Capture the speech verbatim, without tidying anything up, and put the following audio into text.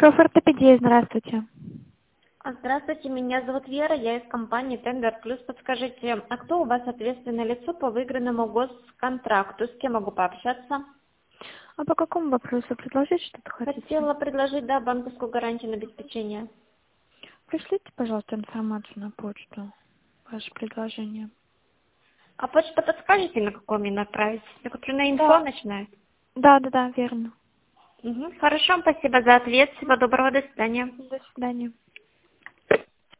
Профортопедия, здравствуйте. А, Здравствуйте, меня зовут Вера, я из компании Tender Plus. Подскажите, а кто у вас ответственное лицо по выигранному госконтракту? С кем могу пообщаться? А по какому вопросу предложить что-то хотите? Хотела предложить, да, банковскую гарантию на обеспечение. Пришлите, пожалуйста, информацию на почту, ваше предложение. А почту подскажете, на какую мне направить? Я хочу на инфо Да. начинать. Да, да, да, верно. Угу. Хорошо, спасибо за ответ. Всего доброго, до свидания. До свидания.